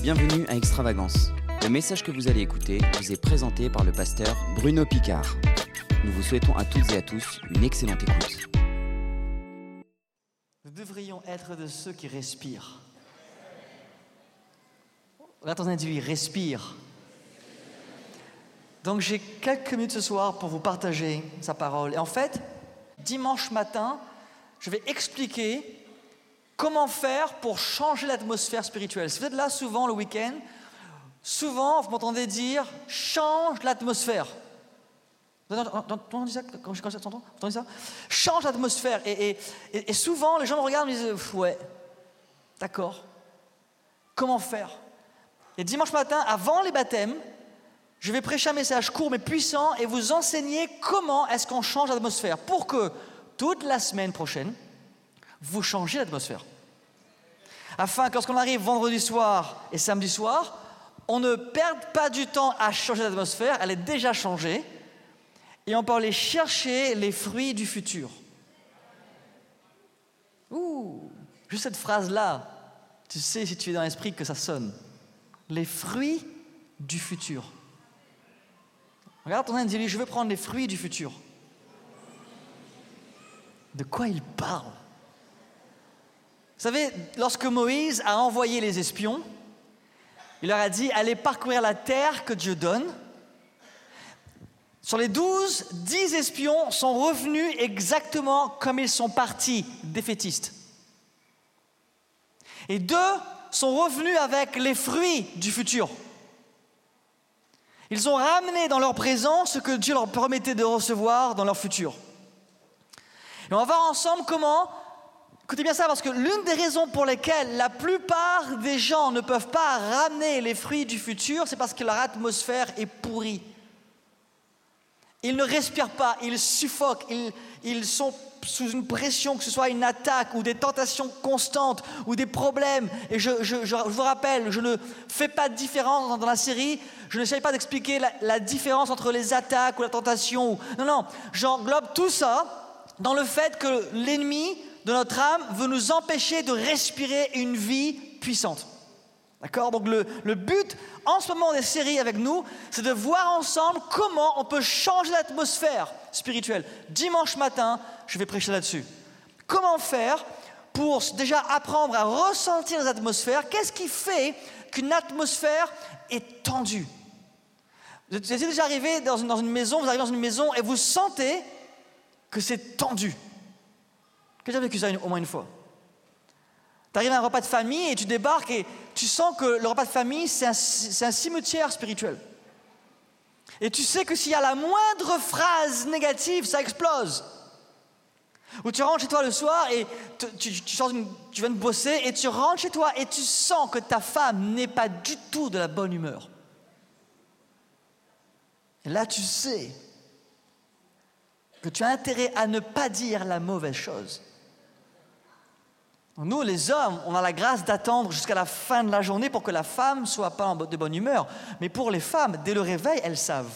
Bienvenue à Extravagance. Le message que vous allez écouter vous est présenté par le pasteur Bruno Picard. Nous vous souhaitons à toutes et à tous une excellente écoute. Nous devrions être de ceux qui respirent. Regarde ton individu, respire. Donc j'ai quelques minutes ce soir pour vous partager sa parole. Et en fait, dimanche matin, je vais expliquer comment faire pour changer l'atmosphère spirituelle. Si vous êtes là souvent le week-end, souvent vous m'entendez dire « change l'atmosphère ». Vous entendez ça quand je t'entends ? Vous entendez ça ? Change l'atmosphère. Et souvent, les gens me regardent et me disent « ouais, d'accord, comment faire ?» Et dimanche matin, avant les baptêmes, je vais prêcher un message court mais puissant et vous enseigner comment est-ce qu'on change l'atmosphère pour que toute la semaine prochaine, vous changez l'atmosphère. Afin que lorsqu'on arrive vendredi soir et samedi soir, on ne perde pas du temps à changer l'atmosphère, elle est déjà changée, et on peut aller chercher les fruits du futur. Juste cette phrase-là, tu sais si tu es dans l'esprit que ça sonne. Les fruits du futur. Regarde ton individu, je veux prendre les fruits du futur. De quoi il parle ? Vous savez, lorsque Moïse a envoyé les espions, il leur a dit « Allez parcourir la terre que Dieu donne ». Sur les 12, 10 espions sont revenus exactement comme ils sont partis, défaitistes. Et 2 sont revenus avec les fruits du futur. Ils ont ramené dans leur présent ce que Dieu leur promettait de recevoir dans leur futur. Et on va voir ensemble comment... Écoutez bien ça, parce que l'une des raisons pour lesquelles la plupart des gens ne peuvent pas ramener les fruits du futur, c'est parce que leur atmosphère est pourrie. Ils ne respirent pas, ils suffoquent, ils sont sous une pression, que ce soit une attaque ou des tentations constantes ou des problèmes. Et je vous rappelle, je ne fais pas de différence dans la série, je n'essaye pas d'expliquer la différence entre les attaques ou la tentation. Non, j'englobe tout ça dans le fait que l'ennemi de notre âme veut nous empêcher de respirer une vie puissante. D'accord ? Donc le but en ce moment des séries avec nous, c'est de voir ensemble comment on peut changer l'atmosphère spirituelle. Dimanche matin, je vais prêcher là-dessus. Comment faire pour déjà apprendre à ressentir les atmosphères ? Qu'est-ce qui fait qu'une atmosphère est tendue ? Vous êtes déjà arrivé dans une maison, vous arrivez dans une maison et vous sentez que c'est tendu. Qui a déjà vécu ça au moins une fois ? Tu arrives à un repas de famille et tu débarques et tu sens que le repas de famille, c'est un cimetière spirituel. Et tu sais que s'il y a la moindre phrase négative, ça explose. Ou tu rentres chez toi le soir et tu viens de bosser et tu rentres chez toi et tu sens que ta femme n'est pas du tout de la bonne humeur. Et là, tu sais que tu as intérêt à ne pas dire la mauvaise chose. Nous, les hommes, on a la grâce d'attendre jusqu'à la fin de la journée pour que la femme soit pas de bonne humeur. Mais pour les femmes, dès le réveil, elles savent.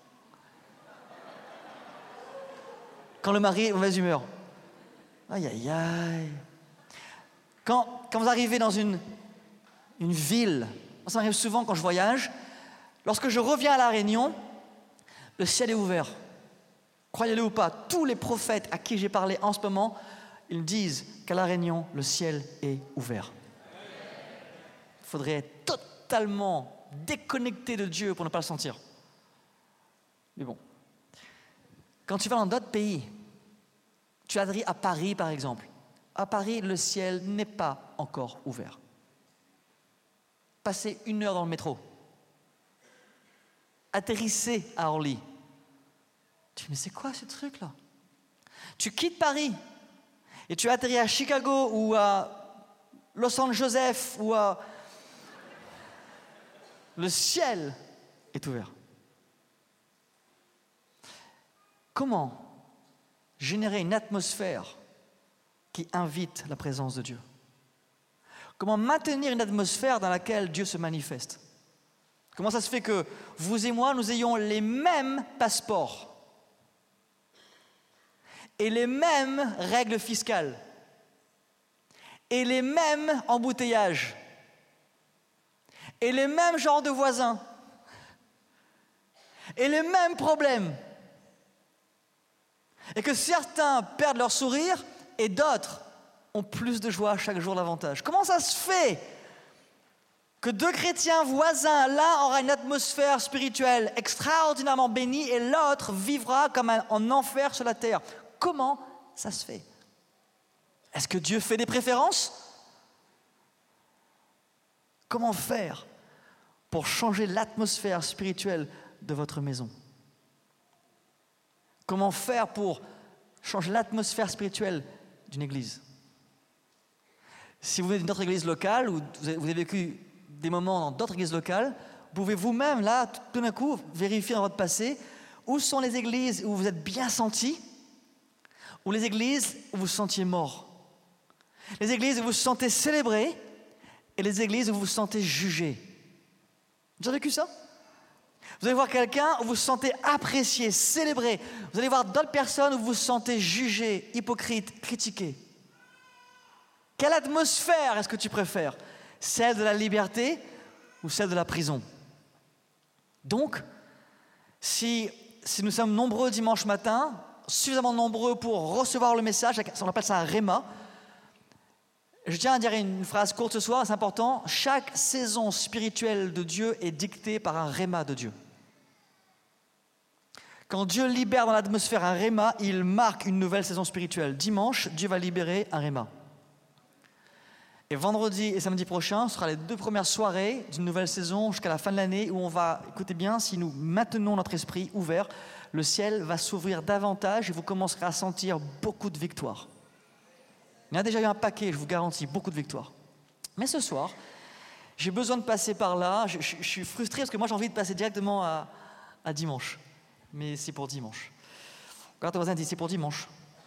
Quand le mari est de mauvaise humeur. Aïe, aïe, aïe. Quand vous arrivez dans une ville, ça m'arrive souvent quand je voyage, lorsque je reviens à La Réunion, le ciel est ouvert. Croyez-le ou pas, tous les prophètes à qui j'ai parlé en ce moment, ils disent qu'à La Réunion, le ciel est ouvert. Il faudrait être totalement déconnecté de Dieu pour ne pas le sentir. Mais bon, quand tu vas dans d'autres pays, tu atterris à Paris par exemple. À Paris, le ciel n'est pas encore ouvert. Passez 1 heure dans le métro. Atterrissez à Orly. Tu dis, mais c'est quoi ce truc-là ? Tu quittes Paris et tu atterris à Chicago ou à Los Angeles ou à... Le ciel est ouvert. Comment générer une atmosphère qui invite la présence de Dieu ? Comment maintenir une atmosphère dans laquelle Dieu se manifeste ? Comment ça se fait que vous et moi, nous ayons les mêmes passeports et les mêmes règles fiscales et les mêmes embouteillages et les mêmes genres de voisins, et les mêmes problèmes, et que certains perdent leur sourire et d'autres ont plus de joie chaque jour davantage. Comment ça se fait que deux chrétiens voisins, l'un aura une atmosphère spirituelle extraordinairement bénie et l'autre vivra comme en enfer sur la terre? Comment ça se fait? Est-ce que Dieu fait des préférences? Comment faire pour changer l'atmosphère spirituelle de votre maison? Comment faire pour changer l'atmosphère spirituelle d'une église? Si vous venez d'une autre église locale ou vous avez vécu des moments dans d'autres églises locales, vous pouvez vous-même, là, tout d'un coup, vérifier dans votre passé où sont les églises où vous êtes bien sentis, ou les églises où vous vous sentiez mort. Les églises où vous vous sentez célébré et les églises où vous vous sentez jugé. Vous avez vécu ça? Vous allez voir quelqu'un où vous vous sentez apprécié, célébré. Vous allez voir d'autres personnes où vous vous sentez jugé, hypocrite, critiqué. Quelle atmosphère est-ce que tu préfères? Celle de la liberté ou celle de la prison? Donc, si nous sommes nombreux dimanche matin, suffisamment nombreux pour recevoir le message, on appelle ça un réma. Je tiens à dire une phrase courte ce soir, c'est important. Chaque saison spirituelle de Dieu est dictée par un réma de Dieu. Quand Dieu libère dans l'atmosphère un réma, il marque une nouvelle saison spirituelle. Dimanche, Dieu va libérer un réma. Et vendredi et samedi prochain, ce sera les 2 premières soirées d'une nouvelle saison jusqu'à la fin de l'année où on va, écoutez bien, si nous maintenons notre esprit ouvert, le ciel va s'ouvrir davantage et vous commencerez à sentir beaucoup de victoires. Il y en a déjà eu un paquet, je vous garantis, beaucoup de victoires. Mais ce soir, j'ai besoin de passer par là. Je suis frustré parce que moi j'ai envie de passer directement à dimanche. Mais c'est pour dimanche. Regarde ton voisin, dit c'est pour dimanche.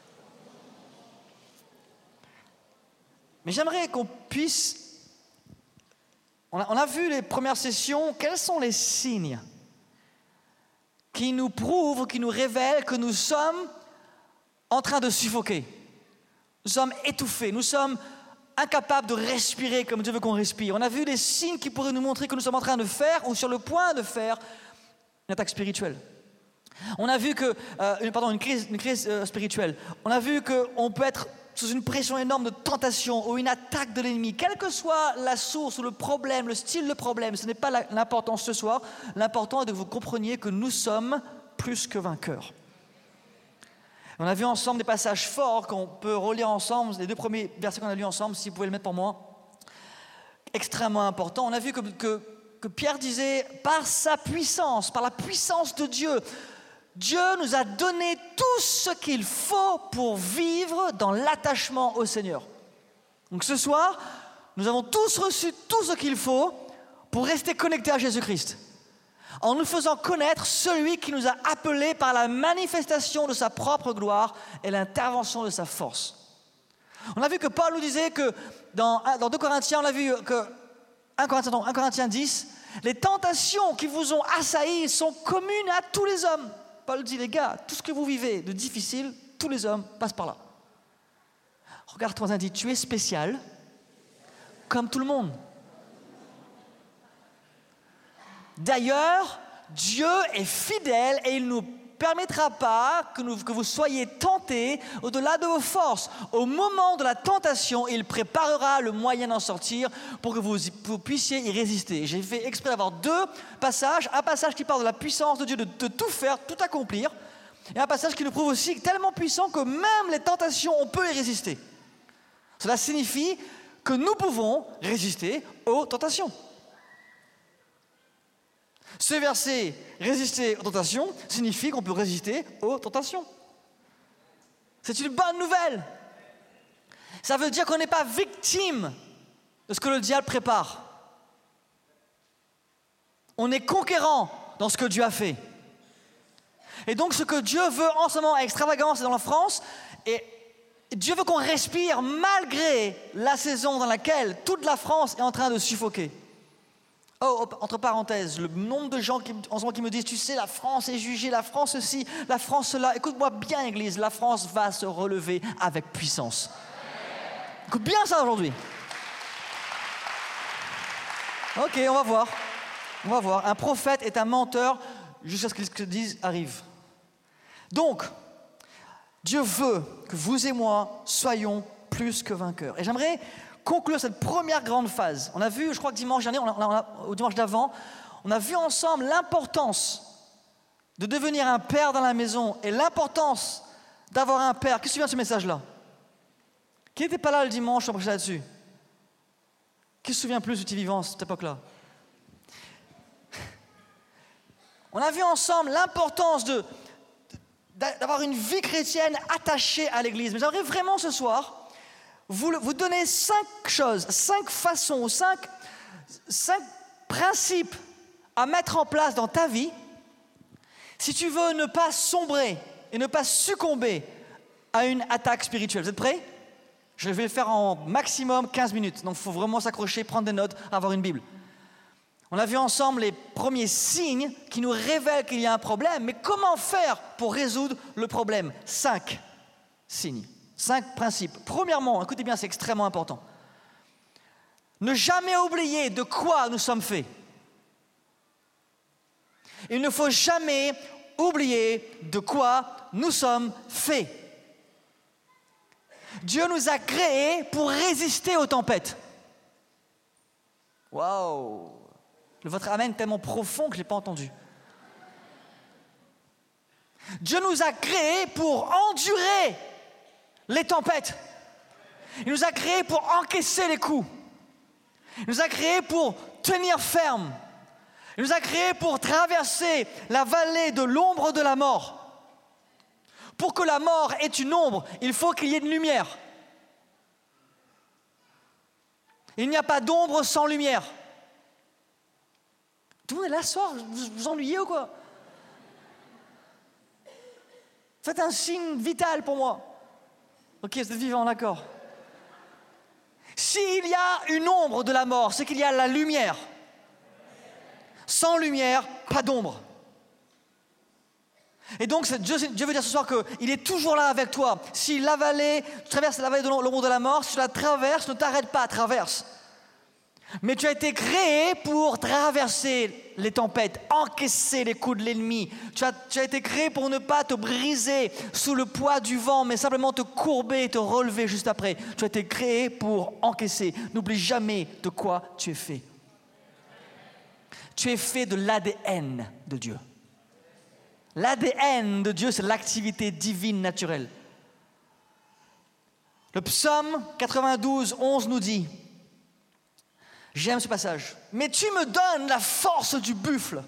Mais j'aimerais qu'on puisse... On a vu les premières sessions, quels sont les signes qui nous prouvent, qui nous révèlent que nous sommes en train de suffoquer. Nous sommes étouffés, nous sommes incapables de respirer comme Dieu veut qu'on respire. On a vu des signes qui pourraient nous montrer que nous sommes en train de faire ou sur le point de faire une attaque spirituelle. On a vu une crise spirituelle. On a vu qu'on peut être sous une pression énorme de tentation ou une attaque de l'ennemi. Quelle que soit la source ou le problème, le style de problème, ce n'est pas l'important ce soir. L'important est que vous compreniez que nous sommes plus que vainqueurs. On a vu ensemble des passages forts qu'on peut relire ensemble. Les 2 premiers versets qu'on a lus ensemble, si vous pouvez le mettre pour moi. Extrêmement important. On a vu que Pierre disait, par sa puissance, par la puissance de Dieu, Dieu nous a donné tout ce qu'il faut pour vivre dans l'attachement au Seigneur. Donc ce soir, nous avons tous reçu tout ce qu'il faut pour rester connectés à Jésus-Christ, en nous faisant connaître celui qui nous a appelés par la manifestation de sa propre gloire et l'intervention de sa force. On a vu que Paul nous disait que dans 2 Corinthiens, on a vu que 1 Corinthiens 10, les tentations qui vous ont assaillis sont communes à tous les hommes. Paul dit, les gars, tout ce que vous vivez de difficile, tous les hommes passent par là. Regarde-toi et dis, tu es spécial, comme tout le monde. D'ailleurs, Dieu est fidèle et il ne nous permettra pas que vous soyez tentés au-delà de vos forces. Au moment de la tentation, il préparera le moyen d'en sortir pour que vous puissiez y résister. J'ai fait exprès d'avoir 2 passages. Un passage qui parle de la puissance de Dieu de tout faire, tout accomplir. Et un passage qui nous prouve aussi tellement puissant que même les tentations, on peut y résister. Cela signifie que nous pouvons résister aux tentations. Ce verset, résister aux tentations, signifie qu'on peut résister aux tentations. C'est une bonne nouvelle. Ça veut dire qu'on n'est pas victime de ce que le diable prépare. On est conquérant dans ce que Dieu a fait. Et donc ce que Dieu veut en ce moment à Extravagance et dans la France, et Dieu veut qu'on respire malgré la saison dans laquelle toute la France est en train de suffoquer. Oh, entre parenthèses, le nombre de gens en ce moment qui me disent, tu sais, la France est jugée, la France ceci, la France cela. Écoute-moi bien, Église, la France va se relever avec puissance. Écoute bien ça aujourd'hui. Ok, on va voir. On va voir. Un prophète est un menteur jusqu'à ce que ce qu'il dise arrive. Donc, Dieu veut que vous et moi soyons plus que vainqueurs. Et j'aimerais conclure cette première grande phase. On a vu, je crois que dimanche dernier, au dimanche d'avant, on a vu ensemble l'importance de devenir un père dans la maison et l'importance d'avoir un père. Qu'est-ce que tu viens de ce message-là? Qui n'était pas là le dimanche, on prêchait là-dessus? Qui se souvient plus du petit vivant à cette époque-là? On a vu ensemble l'importance d'avoir une vie chrétienne attachée à l'Église. Mais j'aimerais vraiment ce soir vous donner 5 choses, 5 façons, 5 principes à mettre en place dans ta vie si tu veux ne pas sombrer et ne pas succomber à une attaque spirituelle. Vous êtes prêts? Je vais le faire en maximum 15 minutes. Donc il faut vraiment s'accrocher, prendre des notes, avoir une Bible. On a vu ensemble les premiers signes qui nous révèlent qu'il y a un problème, mais comment faire pour résoudre le problème? 5 signes, 5 principes. Premièrement, écoutez bien, c'est extrêmement important. Ne jamais oublier de quoi nous sommes faits. Il ne faut jamais oublier de quoi nous sommes faits. Dieu nous a créés pour résister aux tempêtes. Waouh! Votre amen est tellement profond que je n'ai pas entendu. Dieu nous a créés pour endurer les tempêtes. Il nous a créés pour encaisser les coups. Il nous a créés pour tenir ferme. Il nous a créés pour traverser la vallée de l'ombre de la mort. Pour que la mort ait une ombre, il faut qu'il y ait une lumière. Il n'y a pas d'ombre sans lumière. Tout le monde est là ce soir, vous vous ennuyez ou quoi? Faites un signe vital pour moi. Ok, vous êtes vivant, d'accord. S'il y a une ombre de la mort, c'est qu'il y a la lumière. Sans lumière, pas d'ombre. Et donc Dieu veut dire ce soir qu'il est toujours là avec toi. Si la vallée, tu traverses la vallée de l'ombre de la mort, si tu la traverses, ne t'arrête pas, traverse. Mais tu as été créé pour traverser les tempêtes, encaisser les coups de l'ennemi. Tu as été créé pour ne pas te briser sous le poids du vent, mais simplement te courber et te relever juste après. Tu as été créé pour encaisser. N'oublie jamais de quoi tu es fait. Tu es fait de l'ADN de Dieu. L'ADN de Dieu, c'est l'activité divine naturelle. Le psaume 92, 11 nous dit, j'aime ce passage, mais tu me donnes la force du buffle.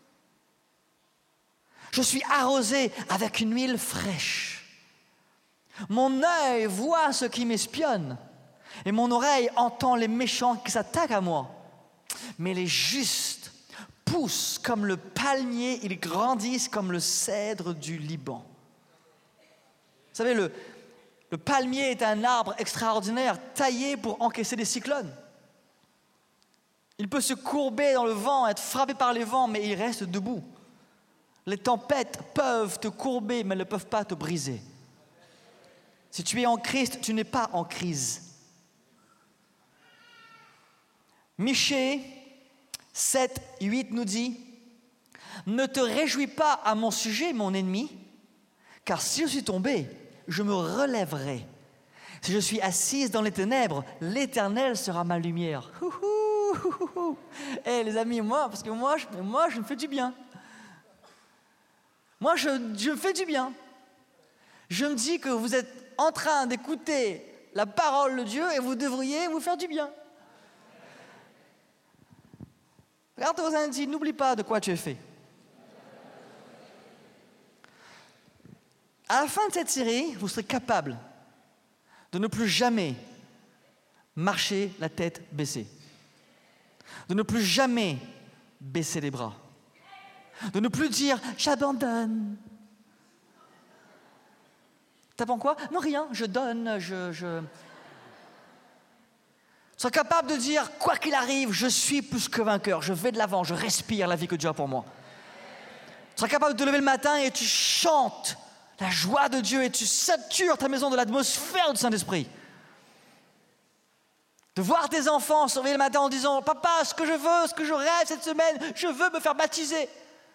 Je suis arrosé avec une huile fraîche. Mon œil voit ce qui m'espionne et mon oreille entend les méchants qui s'attaquent à moi. Mais les justes poussent comme le palmier, ils grandissent comme le cèdre du Liban. Vous savez, le palmier est un arbre extraordinaire, taillé pour encaisser des cyclones. Il peut se courber dans le vent, être frappé par les vents, mais il reste debout. Les tempêtes peuvent te courber, mais elles ne peuvent pas te briser. Si tu es en Christ, tu n'es pas en crise. Michée 7, 8 nous dit « Ne te réjouis pas à mon sujet, mon ennemi, car si je suis tombé, je me relèverai. Si je suis assise dans les ténèbres, l'Éternel sera ma lumière. » Eh les amis, moi je me fais du bien. Moi je me fais du bien. Je me dis que vous êtes en train d'écouter la parole de Dieu et vous devriez vous faire du bien. Regarde vos indices, n'oublie pas de quoi tu es fait. À la fin de cette série, vous serez capable de ne plus jamais marcher la tête baissée. De ne plus jamais baisser les bras. De ne plus dire « j'abandonne ». T'apprends quoi? Non, rien, je donne, Tu seras capable de dire « quoi qu'il arrive, je suis plus que vainqueur, je vais de l'avant, je respire la vie que Dieu a pour moi ». Tu seras capable de te lever le matin et tu chantes la joie de Dieu et tu satures ta maison de l'atmosphère du Saint-Esprit. De voir tes enfants se réveiller le matin en disant « Papa, ce que je veux, ce que je rêve cette semaine, je veux me faire baptiser. »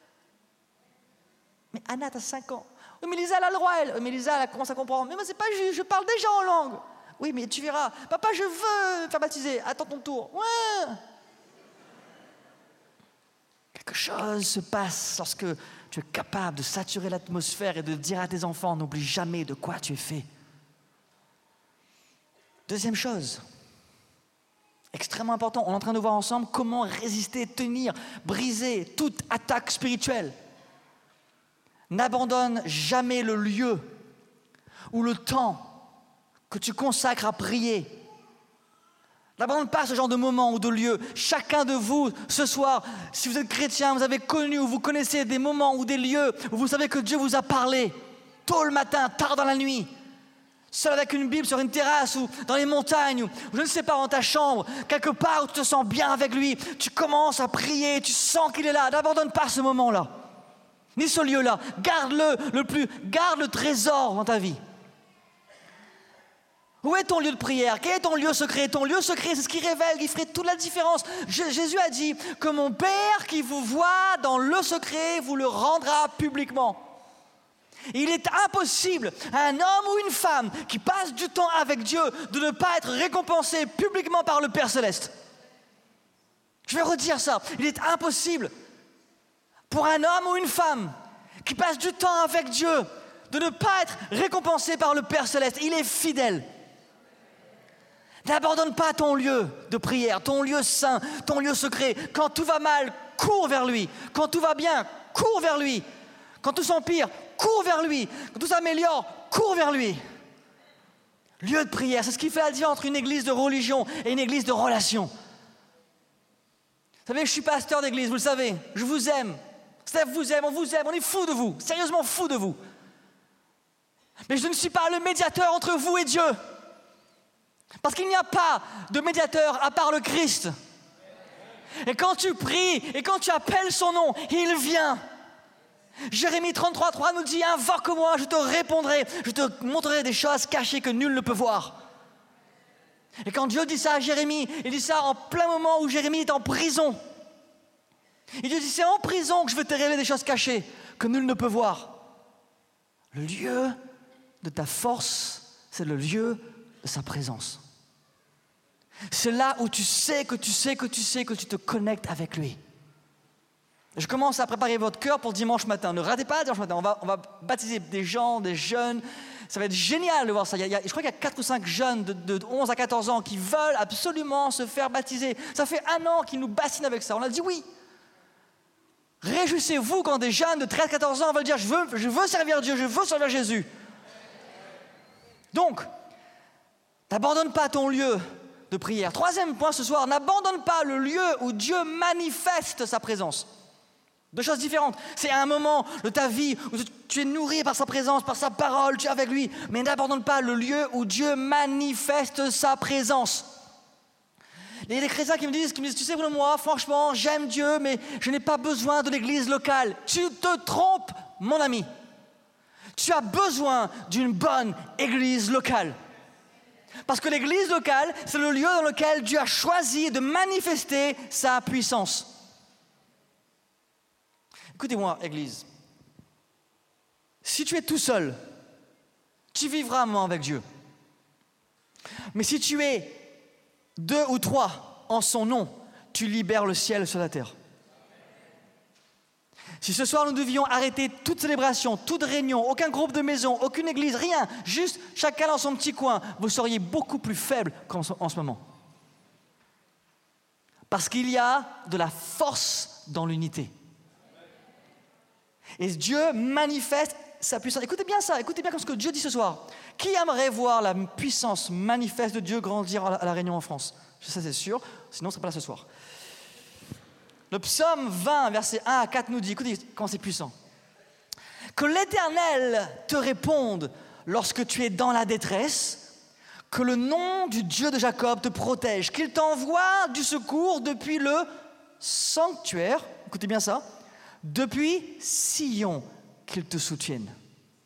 Mais Anna, t'as 5 ans. Oui, mais Lisa, elle a le droit, elle. Mais Lisa, elle commence à comprendre. Mais moi, c'est pas juste, je parle déjà en langue. Oui, mais tu verras. Papa, je veux me faire baptiser. Attends ton tour. Ouais. Quelque chose se passe lorsque tu es capable de saturer l'atmosphère et de dire à tes enfants, n'oublie jamais de quoi tu es fait. Deuxième chose, extrêmement important, on est en train de voir ensemble comment résister, tenir, briser toute attaque spirituelle. N'abandonne jamais le lieu ou le temps que tu consacres à prier. N'abandonne pas ce genre de moment ou de lieu. Chacun de vous, ce soir, si vous êtes chrétien, vous avez connu ou vous connaissez des moments ou des lieux où vous savez que Dieu vous a parlé, tôt le matin, tard dans la nuit, seul avec une Bible sur une terrasse ou dans les montagnes, ou je ne sais pas, dans ta chambre, quelque part où tu te sens bien avec lui, tu commences à prier, tu sens qu'il est là. N'abandonne pas ce moment-là, ni ce lieu-là. Garde le trésor dans ta vie. Où est ton lieu de prière? Quel est ton lieu secret? Ton lieu secret, c'est ce qui révèle, qui ferait toute la différence. Jésus a dit que mon Père qui vous voit dans le secret vous le rendra publiquement. Il est impossible à un homme ou une femme qui passe du temps avec Dieu de ne pas être récompensé publiquement par le Père Céleste. Je vais redire ça. Il est impossible pour un homme ou une femme qui passe du temps avec Dieu de ne pas être récompensé par le Père Céleste. Il est fidèle. N'abandonne pas ton lieu de prière, ton lieu saint, ton lieu secret. Quand tout va mal, cours vers lui. Quand tout va bien, cours vers lui. Quand tout s'empire, cours vers lui. Quand tout s'améliore, cours vers lui. Lieu de prière, c'est ce qui fait la différence entre une église de religion et une église de relation. Vous savez, je suis pasteur d'église, vous le savez. Je vous aime. Steph vous aime, on est fous de vous. Sérieusement fous de vous. Mais je ne suis pas le médiateur entre vous et Dieu. Parce qu'il n'y a pas de médiateur à part le Christ. Et quand tu pries et quand tu appelles son nom, il vient. Jérémie 33:3 nous dit « Invoque-moi, je te répondrai, je te montrerai des choses cachées que nul ne peut voir. » Et quand Dieu dit ça à Jérémie, il dit ça en plein moment où Jérémie est en prison. Et Dieu dit « C'est en prison que je vais te révéler des choses cachées que nul ne peut voir. » Le lieu de ta force, c'est le lieu de sa présence. C'est là où tu sais que tu te connectes avec lui. Je commence à préparer votre cœur pour dimanche matin. Ne ratez pas dimanche matin. On va baptiser des gens, des jeunes. Ça va être génial de voir ça. Je crois qu'il y a 4 ou 5 jeunes de 11 à 14 ans qui veulent absolument se faire baptiser. Ça fait 1 an qu'ils nous bassinent avec ça. On a dit oui. Réjouissez-vous quand des jeunes de 13-14 ans veulent dire je veux servir Dieu, je veux servir Jésus. Donc, n'abandonne pas ton lieu de prière. 3e point ce soir, n'abandonne pas le lieu où Dieu manifeste sa présence. 2 choses différentes. C'est un moment de ta vie où tu es nourri par sa présence, par sa parole, tu es avec lui. Mais n'abandonne pas le lieu où Dieu manifeste sa présence. Il y a des chrétiens qui me disent, tu sais, moi, franchement, j'aime Dieu, mais je n'ai pas besoin de l'église locale. Tu te trompes, mon ami. Tu as besoin d'une bonne église locale. Parce que l'église locale, c'est le lieu dans lequel Dieu a choisi de manifester sa puissance. Écoutez-moi, église. Si tu es tout seul, tu vivras un moment avec Dieu. Mais si tu es 2 ou 3 en son nom, tu libères le ciel sur la terre. Si ce soir nous devions arrêter toute célébration, toute réunion, aucun groupe de maison, aucune église, rien, juste chacun dans son petit coin, vous seriez beaucoup plus faible qu'en ce moment. Parce qu'il y a de la force dans l'unité. Et Dieu manifeste sa puissance. Écoutez bien ça, écoutez bien comme ce que Dieu dit ce soir. Qui aimerait voir la puissance manifeste de Dieu grandir à la Réunion en France? Ça c'est sûr, sinon on ne serait pas là ce soir. Le psaume 20, versets 1 à 4 nous dit, écoutez comment c'est puissant. Que l'Éternel te réponde lorsque tu es dans la détresse, que le nom du Dieu de Jacob te protège, qu'il t'envoie du secours depuis le sanctuaire, écoutez bien ça, depuis Sion, qu'il te soutienne.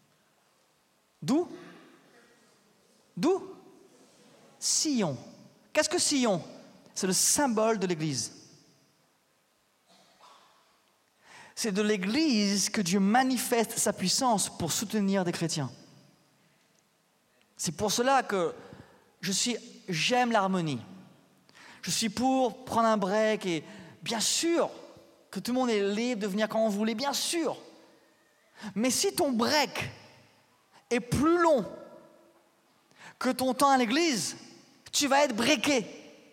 D'où Sion. Qu'est-ce que Sion? C'est le symbole de l'Église. C'est de l'Église que Dieu manifeste sa puissance pour soutenir des chrétiens. C'est pour cela que j'aime l'harmonie. Je suis pour prendre un break et bien sûr que tout le monde est libre de venir quand on voulait, bien sûr. Mais si ton break est plus long que ton temps à l'église, tu vas être breaké.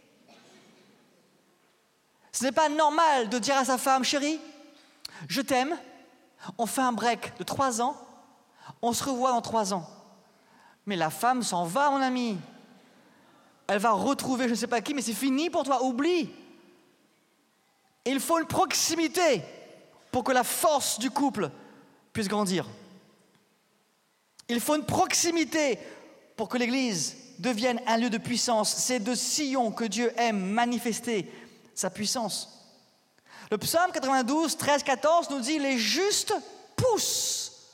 Ce n'est pas normal de dire à sa femme, chérie, je t'aime, on fait un break de 3 ans, on se revoit dans 3 ans. Mais la femme s'en va, mon ami. Elle va retrouver je ne sais pas qui, mais c'est fini pour toi, oublie. Il faut une proximité pour que la force du couple puisse grandir. Il faut une proximité pour que l'Église devienne un lieu de puissance. C'est de Sion que Dieu aime manifester sa puissance. Le psaume 92, 13, 14 nous dit « Les justes poussent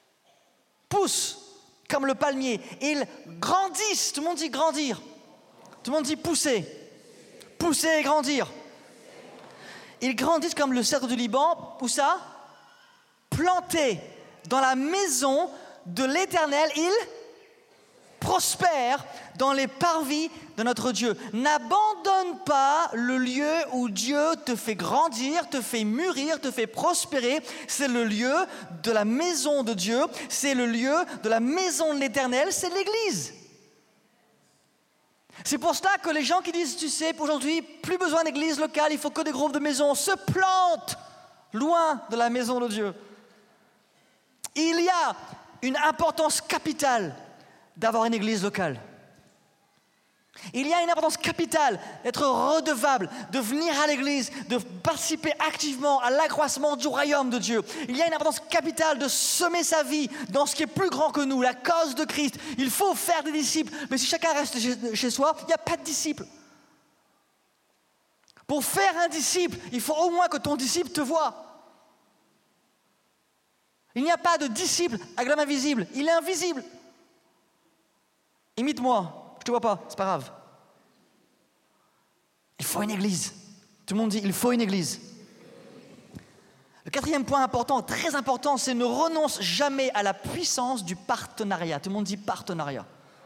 comme le palmier. Ils grandissent. » Tout le monde dit « grandir ». Tout le monde dit « pousser ». Pousser et grandir. Ils grandissent comme le cèdre du Liban. Où ça? Plantés dans la maison de l'Éternel. Ils prospèrent dans les parvis de notre Dieu. N'abandonne pas le lieu où Dieu te fait grandir, te fait mûrir, te fait prospérer. C'est le lieu de la maison de Dieu. C'est le lieu de la maison de l'Éternel. C'est l'Église. C'est pour cela que les gens qui disent, tu sais, aujourd'hui, plus besoin d'église locale, il faut que des groupes de maisons, se plantent loin de la maison de Dieu. Il y a une importance capitale d'avoir une église locale. Il y a une importance capitale d'être redevable, de venir à l'église, de participer activement à l'accroissement du royaume de Dieu. Il y a une importance capitale de semer sa vie dans ce qui est plus grand que nous, la cause de Christ. Il faut faire des disciples, mais si chacun reste chez soi, il n'y a pas de disciples. Pour faire un disciple, il faut au moins que ton disciple te voie. Il n'y a pas de disciple avec l'homme invisible, il est invisible. Imite-moi. Je ne te vois pas, c'est pas grave. Il faut une église. Tout le monde dit, il faut une église. Le 4e point important, très important, c'est ne renonce jamais à la puissance du partenariat. Tout le monde dit partenariat.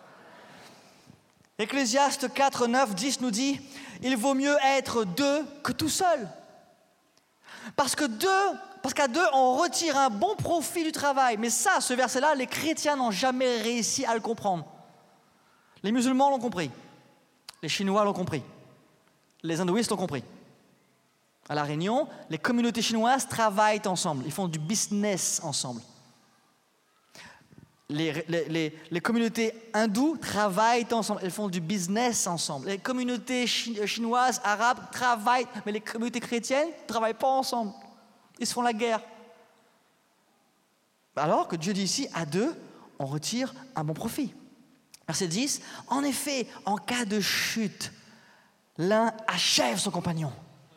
Ecclésiaste 4, 9, 10 nous dit, il vaut mieux être 2 que tout seul. Parce qu'à 2, on retire un bon profit du travail. Mais ça, ce verset-là, les chrétiens n'ont jamais réussi à le comprendre. Les musulmans l'ont compris, les Chinois l'ont compris, les hindouistes l'ont compris. À La Réunion, les communautés chinoises travaillent ensemble, ils font du business ensemble. Les communautés hindoues travaillent ensemble, elles font du business ensemble. Les communautés chinoises, arabes travaillent, mais les communautés chrétiennes ne travaillent pas ensemble. Ils se font la guerre. Alors que Dieu dit ici, à 2, on retire un bon profit. Verset 10, en effet, en cas de chute, l'un achève son compagnon.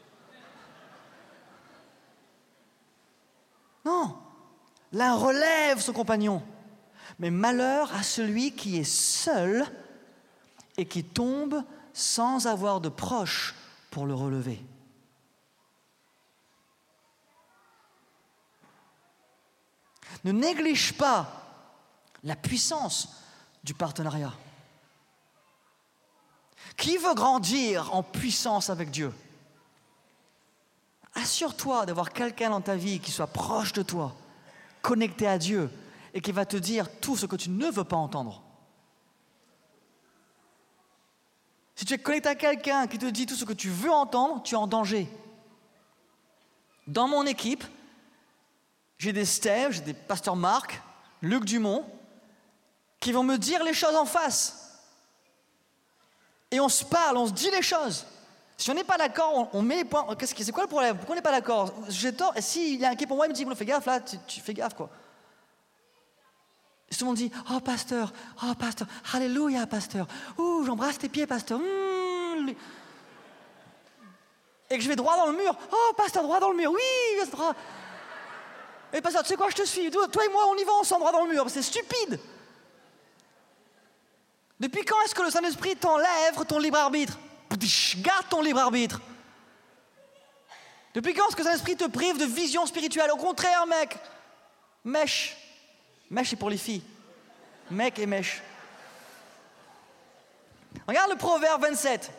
Non, l'un relève son compagnon. Mais malheur à celui qui est seul et qui tombe sans avoir de proche pour le relever. Ne néglige pas la puissance du partenariat. Qui veut grandir en puissance avec Dieu? Assure-toi d'avoir quelqu'un dans ta vie qui soit proche de toi, connecté à Dieu et qui va te dire tout ce que tu ne veux pas entendre. Si tu es connecté à quelqu'un qui te dit tout ce que tu veux entendre, tu es en danger. Dans mon équipe, j'ai des Steve, j'ai des pasteurs Marc, Luc Dumont, qui vont me dire les choses en face. Et on se parle, on se dit les choses. Si on n'est pas d'accord, on met les points. C'est quoi le problème? Pourquoi on n'est pas d'accord? J'ai tort. Et s'il y a un qui est pour moi, il me dit, fais gaffe là, tu fais gaffe quoi. Et tout le monde dit, oh pasteur, alléluia pasteur. Ouh, j'embrasse tes pieds pasteur. Et que je vais droit dans le mur. Oh pasteur, droit dans le mur. Oui, droit. Et pasteur, tu sais quoi, je te suis. Toi et moi, on y va ensemble droit dans le mur. C'est stupide. Depuis quand est-ce que le Saint-Esprit t'enlève ton libre arbitre? Garde ton libre arbitre. Depuis quand est-ce que le Saint-Esprit te prive de vision spirituelle? Au contraire, mec. Mèche. Mèche, c'est pour les filles. Mec et mèche. Regarde le Proverbe 27.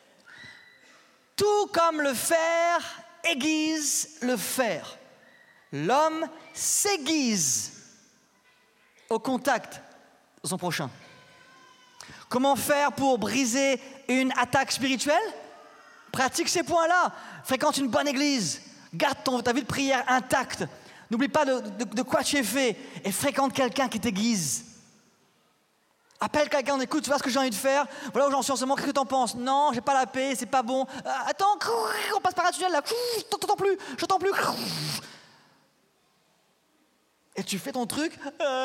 Tout comme le fer aiguise le fer, l'homme s'aiguise au contact de son prochain. Comment faire pour briser une attaque spirituelle? Pratique ces points-là. Fréquente une bonne église. Garde ta vie de prière intacte. N'oublie pas de quoi tu es fait. Et fréquente quelqu'un qui t'aiguise. Appelle quelqu'un, écoute, tu vois ce que j'ai envie de faire? Voilà où j'en suis en ce moment, qu'est-ce que t'en penses? Non, j'ai pas la paix, c'est pas bon. Attends, on passe par un tunnel là. J'entends plus. Et tu fais ton truc.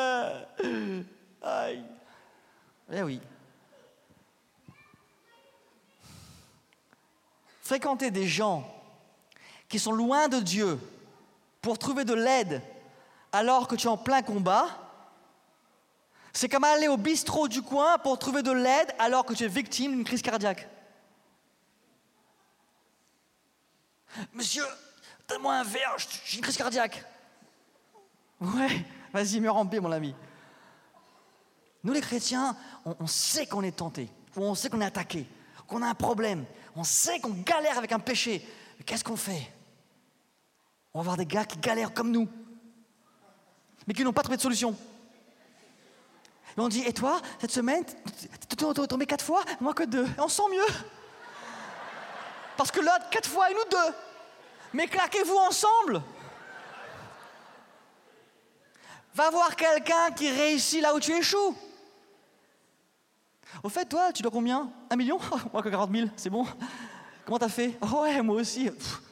Aïe. Eh oui. Fréquenter des gens qui sont loin de Dieu pour trouver de l'aide alors que tu es en plein combat, c'est comme aller au bistrot du coin pour trouver de l'aide alors que tu es victime d'une crise cardiaque. Monsieur, donne-moi un verre, j'ai une crise cardiaque. Ouais, vas-y, me remplis, mon ami. Nous, les chrétiens, on sait qu'on est tenté, ou on sait qu'on est attaqué, qu'on a un problème, on sait qu'on galère avec un péché. Mais qu'est-ce qu'on fait? On va voir des gars qui galèrent comme nous, mais qui n'ont pas trouvé de solution. Et on dit, et toi, cette semaine, tu es tombé 4 fois, moi que 2. Et on sent mieux. Parce que l'autre, 4 fois, et nous 2. Mais claquez-vous ensemble. Va voir quelqu'un qui réussit là où tu échoues. Au fait, toi, tu dois combien? 1 million? Moi que 40 000, c'est bon. Comment t'as fait? Oh ouais, moi aussi.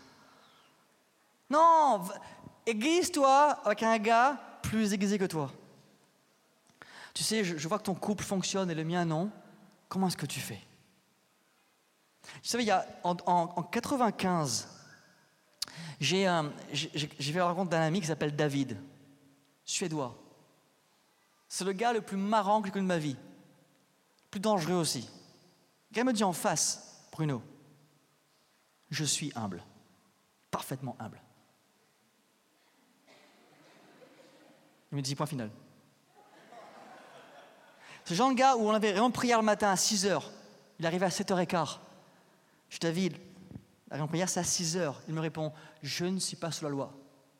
Non, aiguise-toi avec un gars plus aiguisé que toi. Tu sais, je vois que ton couple fonctionne et le mien non. Comment est-ce que tu fais? Tu savais, il y a, en 95, j'ai fait la rencontre d'un ami qui s'appelle David, suédois. C'est le gars le plus marrant que j'ai connu de ma vie. Le plus dangereux aussi. Le gars me dit en face, Bruno, je suis humble. Parfaitement humble. Il me dit point final. C'est le genre de gars où on avait vraiment prière le matin à 6h. Il arrivait à 7h15. Je dis, David, la réunion prière c'est à 6h. Il me répond, je ne suis pas sous la loi.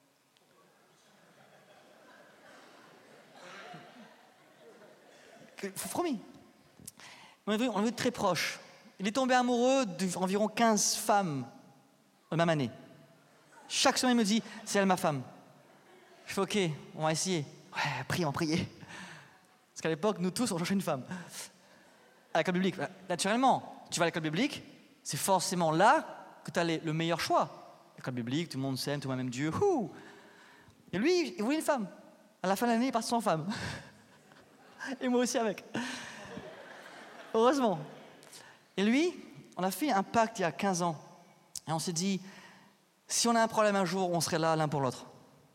Promis. On est vu très proches. Il est tombé amoureux d'environ 15 femmes la même année. Chaque semaine, il me dit, c'est elle ma femme. Je fais, ok, on va essayer. Ouais, prions. Parce qu'à l'époque, nous tous, on cherchait une femme. À l'école biblique, naturellement, tu vas à l'école biblique, c'est forcément là que tu as le meilleur choix. L'école biblique, tout le monde s'aime, tout le monde aime Dieu. Et lui, il voulait une femme. À la fin de l'année, il part sans femme. Et moi aussi avec. Heureusement. Et lui, on a fait un pacte il y a 15 ans. Et on s'est dit, si on a un problème un jour, on serait là l'un pour l'autre.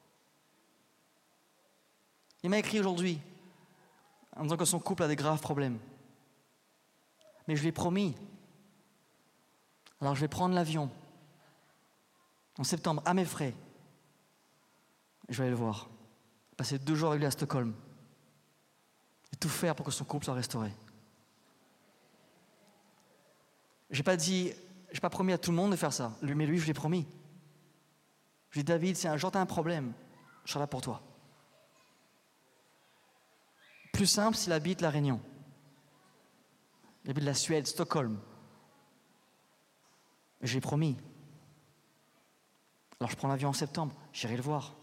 Il m'a écrit aujourd'hui, en disant que son couple a des graves problèmes. Mais je lui ai promis. Alors je vais prendre l'avion en septembre à mes frais. Et je vais aller le voir. Passer 2 jours avec lui à Stockholm. Et tout faire pour que son couple soit restauré. J'ai pas promis à tout le monde de faire ça. Mais lui, je l'ai promis. Je lui ai dit, David, si un jour tu as un problème, je serai là pour toi. Plus simple s'il habite La Réunion. Il habite la Suède, Stockholm. J'ai promis. Alors je prends l'avion en septembre, j'irai le voir.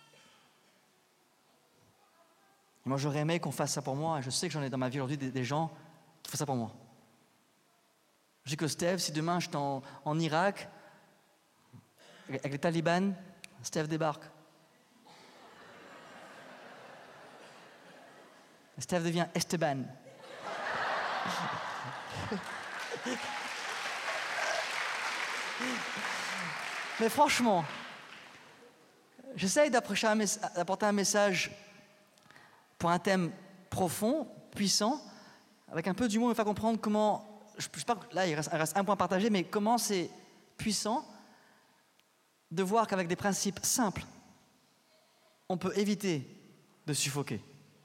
Et moi j'aurais aimé qu'on fasse ça pour moi, et je sais que j'en ai dans ma vie aujourd'hui des gens qui font ça pour moi. Je dis que Steve, si demain je suis en Irak, avec les talibans, Steve débarque. Steve devient Esteban. Mais franchement, j'essaye d'apporter un message pour un thème profond, puissant, avec un peu d'humour, me faire comprendre comment, je sais pas, là il reste un point partagé, mais comment c'est puissant de voir qu'avec des principes simples, on peut éviter de suffoquer.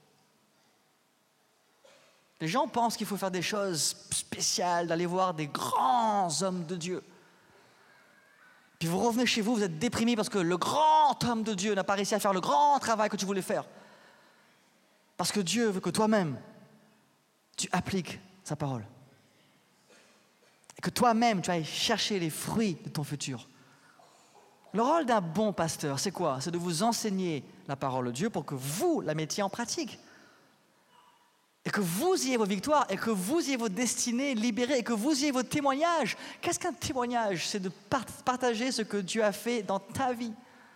Les gens pensent qu'il faut faire des choses spéciales, d'aller voir des grands hommes de Dieu. Puis vous revenez chez vous, vous êtes déprimé parce que le grand homme de Dieu n'a pas réussi à faire le grand travail que tu voulais faire. Parce que Dieu veut que toi-même, tu appliques sa parole. Et que toi-même, tu ailles chercher les fruits de ton futur. Le rôle d'un bon pasteur, c'est quoi? C'est de vous enseigner la parole de Dieu pour que vous la mettiez en pratique. Et que vous ayez vos victoires, et que vous ayez vos destinées libérées, et que vous ayez vos témoignages. Qu'est-ce qu'un témoignage? C'est de partager ce que Dieu a fait dans ta vie.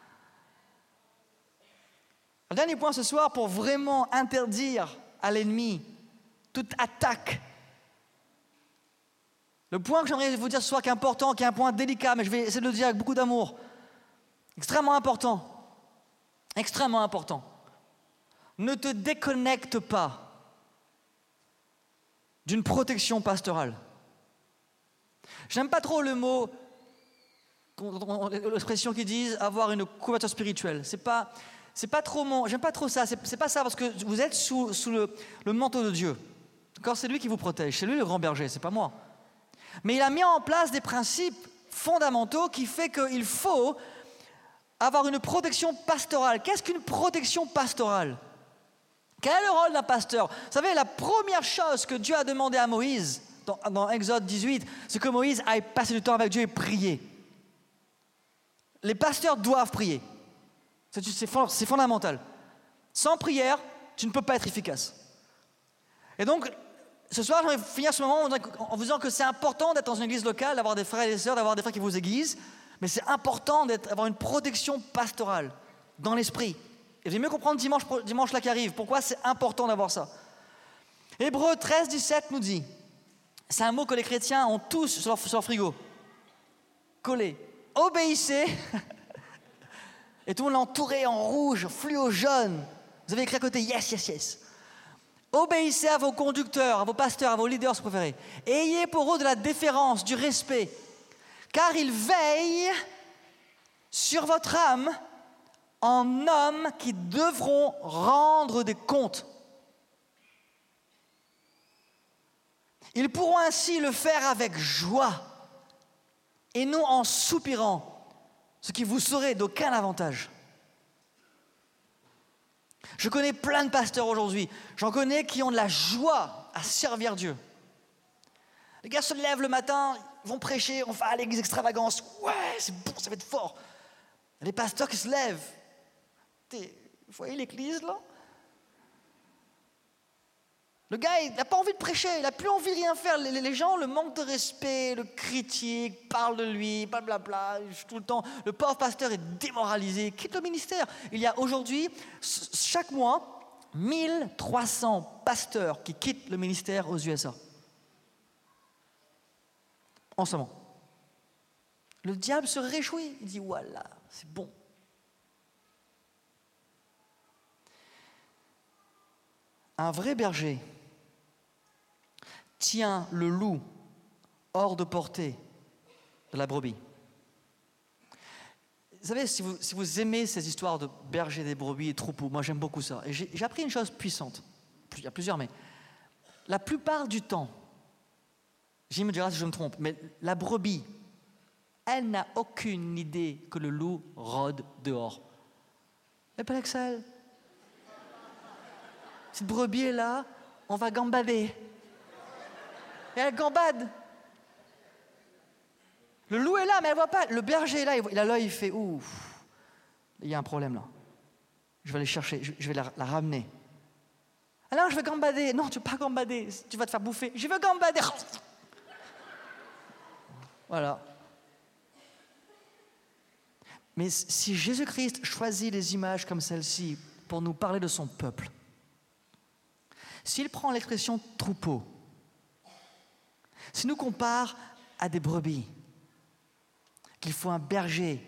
Le dernier point ce soir, pour vraiment interdire à l'ennemi toute attaque. Le point que j'aimerais vous dire ce soir qui est important, qui est un point délicat, mais je vais essayer de le dire avec beaucoup d'amour. Extrêmement important. Extrêmement important. Ne te déconnecte pas d'une protection pastorale. J'aime pas trop le mot, l'expression qu'ils disent avoir une couverture spirituelle. C'est pas trop j'aime pas trop ça. C'est pas ça parce que vous êtes sous le manteau de Dieu. D'accord, c'est lui qui vous protège, c'est lui le grand berger, c'est pas moi. Mais il a mis en place des principes fondamentaux qui fait qu'il faut avoir une protection pastorale. Qu'est-ce qu'une protection pastorale? Quel est le rôle d'un pasteur? Vous savez, la première chose que Dieu a demandé à Moïse, dans Exode 18, c'est que Moïse aille passer du temps avec Dieu et prier. Les pasteurs doivent prier. C'est fondamental. Sans prière, tu ne peux pas être efficace. Et donc, ce soir, j'aimerais finir ce moment en vous disant que c'est important d'être dans une église locale, d'avoir des frères et des sœurs, d'avoir des frères qui vous aiguisent, mais c'est important d'avoir une protection pastorale dans l'esprit. Et j'ai mieux comprendre dimanche là qui arrive, pourquoi c'est important d'avoir ça. Hébreux 13, 17 nous dit, c'est un mot que les chrétiens ont tous sur leur frigo, collé. Obéissez, et tout le monde l'a entouré en rouge, fluo jaune. Vous avez écrit à côté, yes, yes, yes. Obéissez à vos conducteurs, à vos pasteurs, à vos leaders si vous préférez. Ayez pour eux de la déférence, du respect, car ils veillent sur votre âme en hommes qui devront rendre des comptes. Ils pourront ainsi le faire avec joie et non en soupirant, ce qui vous serait d'aucun avantage. Je connais plein de pasteurs aujourd'hui. J'en connais qui ont de la joie à servir Dieu. Les gars se lèvent le matin, ils vont prêcher, on va à l'église extravagance. Ouais, c'est bon, ça va être fort. Les pasteurs qui se lèvent. Vous voyez l'église là? Le gars, il n'a pas envie de prêcher, il n'a plus envie de rien faire. Les gens le manquent de respect, le critiquent, parlent de lui, blablabla, tout le temps. Le pauvre pasteur est démoralisé, quitte le ministère. Il y a aujourd'hui, chaque mois, 1300 pasteurs qui quittent le ministère aux USA. En ce moment. Le diable se réjouit, il dit voilà, c'est bon. Un vrai berger tient le loup hors de portée de la brebis. Vous savez, si vous aimez ces histoires de bergers, des brebis et troupeaux, moi j'aime beaucoup ça. Et j'ai appris une chose puissante. Il y a plusieurs, mais la plupart du temps, Jim me dira si je me trompe, mais la brebis, elle n'a aucune idée que le loup rôde dehors. Mais pas que ça, elle. Cette brebis est là, on va gambader. Et elle gambade. Le loup est là, mais elle ne voit pas. Le berger est là, il a l'œil, il fait ouf, il y a un problème là. Je vais aller chercher, je vais la ramener. Alors je vais gambader. Non, tu ne veux pas gambader, tu vas te faire bouffer. Je veux gambader. Voilà. Mais si Jésus-Christ choisit les images comme celle-ci pour nous parler de son peuple, s'il prend l'expression troupeau, s'il nous compare à des brebis, qu'il faut un berger,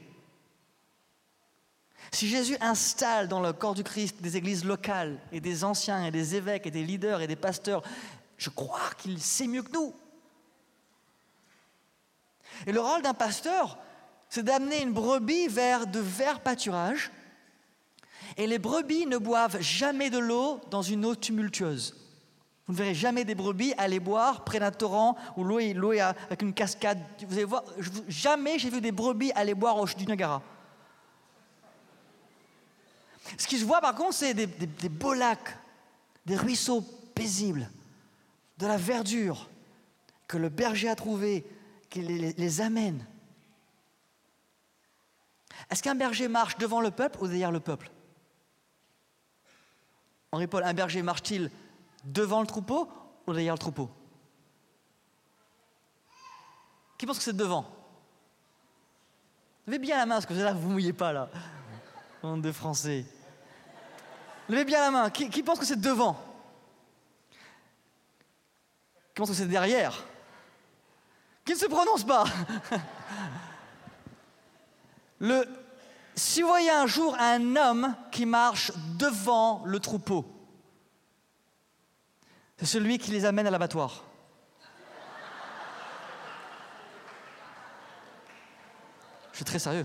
si Jésus installe dans le corps du Christ des églises locales et des anciens et des évêques et des leaders et des pasteurs Je crois qu'il sait mieux que nous. Et le rôle d'un pasteur, c'est d'amener une brebis vers de verts pâturages. Et les brebis ne boivent jamais de l'eau dans une eau tumultueuse. Vous ne verrez jamais des brebis aller boire près d'un torrent où l'eau est avec une cascade. Vous allez voir, jamais j'ai vu des brebis aller boire au du Niagara. Ce qui se voit par contre, c'est des beaux lacs, des ruisseaux paisibles, de la verdure que le berger a trouvé, qui les amène. Est-ce qu'un berger marche devant le peuple ou derrière le peuple? Henri-Paul, un berger marche-t-il devant le troupeau ou derrière le troupeau? Qui pense que c'est devant? Levez bien la main, parce que là, vous ne mouillez pas, là. Bande de Français. Levez bien la main. Qui pense que c'est devant? Qui pense que c'est derrière? Qui ne se prononce pas? Si vous voyez un jour un homme qui marche devant le troupeau, c'est celui qui les amène à l'abattoir. Je suis très sérieux.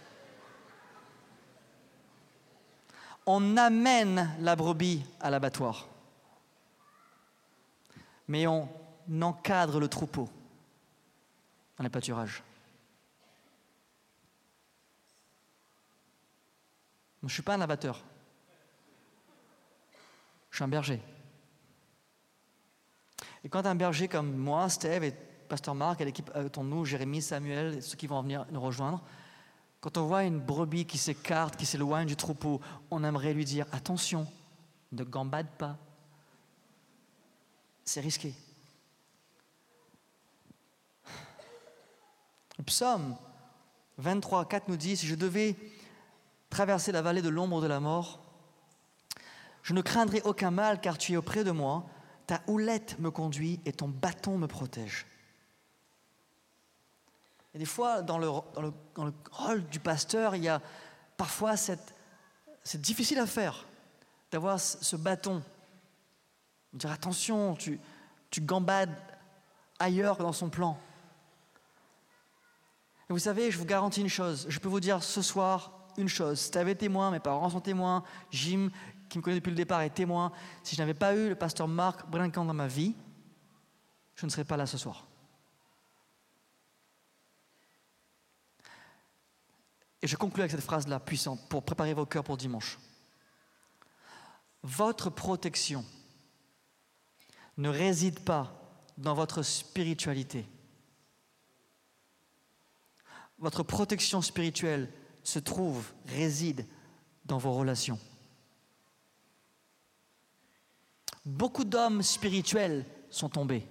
On amène la brebis à l'abattoir, mais on encadre le troupeau dans les pâturages. Je ne suis pas un abatteur. Je suis un berger. Et quand un berger comme moi, Steve et Pasteur Marc et l'équipe autour de nous, Jérémy, Samuel et ceux qui vont venir nous rejoindre, quand on voit une brebis qui s'écarte, qui s'éloigne du troupeau, on aimerait lui dire « Attention, ne gambade pas. C'est risqué. » Le psaume 23, 4 nous dit « Si je devais traverser la vallée de l'ombre de la mort, je ne craindrai aucun mal car tu es auprès de moi, ta houlette me conduit et ton bâton me protège. » Et des fois, dans le rôle du pasteur, il y a parfois c'est difficile à faire, d'avoir ce bâton. Dire attention, tu gambades ailleurs que dans son plan. Et vous savez, je vous garantis une chose, je peux vous dire ce soir une chose. Si tu avais témoin, mes parents sont témoins, Jim, qui me connaît depuis le départ, est témoin. Si je n'avais pas eu le pasteur Marc Brincan dans ma vie, je ne serais pas là ce soir. Et je conclue avec cette phrase-là puissante pour préparer vos cœurs pour dimanche. Votre protection ne réside pas dans votre spiritualité. Votre protection spirituelle réside dans vos relations. Beaucoup d'hommes spirituels sont tombés.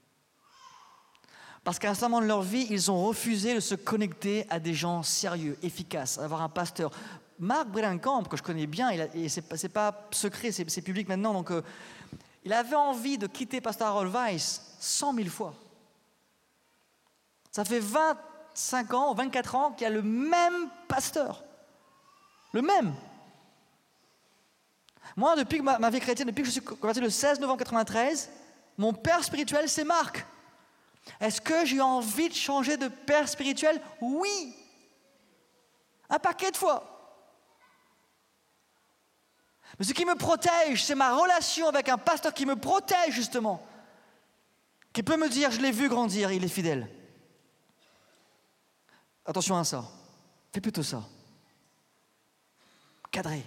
Parce qu'à un certain moment de leur vie, ils ont refusé de se connecter à des gens sérieux, efficaces, à avoir un pasteur. Marc Bredenkamp, que je connais bien, et c'est pas secret, c'est public maintenant, donc il avait envie de quitter Pasteur Harold Weiss 100 000 fois. Ça fait 25 ans, 24 ans qu'il y a le même pasteur. Le même. Moi, depuis que ma vie chrétienne, depuis que je suis converti le 16 novembre 1993, mon père spirituel, c'est Marc. Est-ce que j'ai envie de changer de père spirituel? Oui. Un paquet de fois. Mais ce qui me protège, c'est ma relation avec un pasteur qui me protège justement. Qui peut me dire, je l'ai vu grandir, il est fidèle. Attention à ça. Fais plutôt ça. Cadré.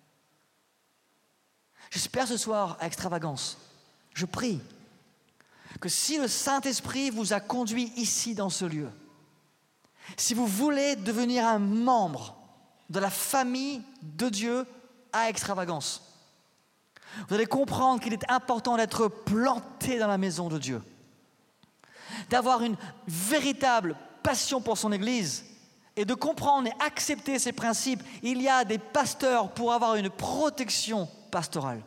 J'espère ce soir à Extravagance, je prie que si le Saint-Esprit vous a conduit ici dans ce lieu, si vous voulez devenir un membre de la famille de Dieu à Extravagance, vous allez comprendre qu'il est important d'être planté dans la maison de Dieu, d'avoir une véritable passion pour son Église et de comprendre et accepter ses principes. Il y a des pasteurs pour avoir une protection pastorale.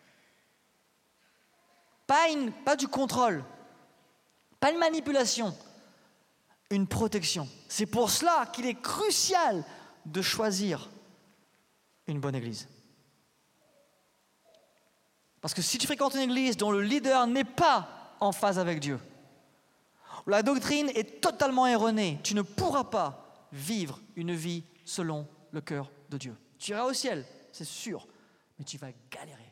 Pas du contrôle, pas une manipulation, une protection. C'est pour cela qu'il est crucial de choisir une bonne église. Parce que si tu fréquentes une église dont le leader n'est pas en phase avec Dieu, où la doctrine est totalement erronée, tu ne pourras pas vivre une vie selon le cœur de Dieu. Tu iras au ciel, c'est sûr, mais tu vas galérer.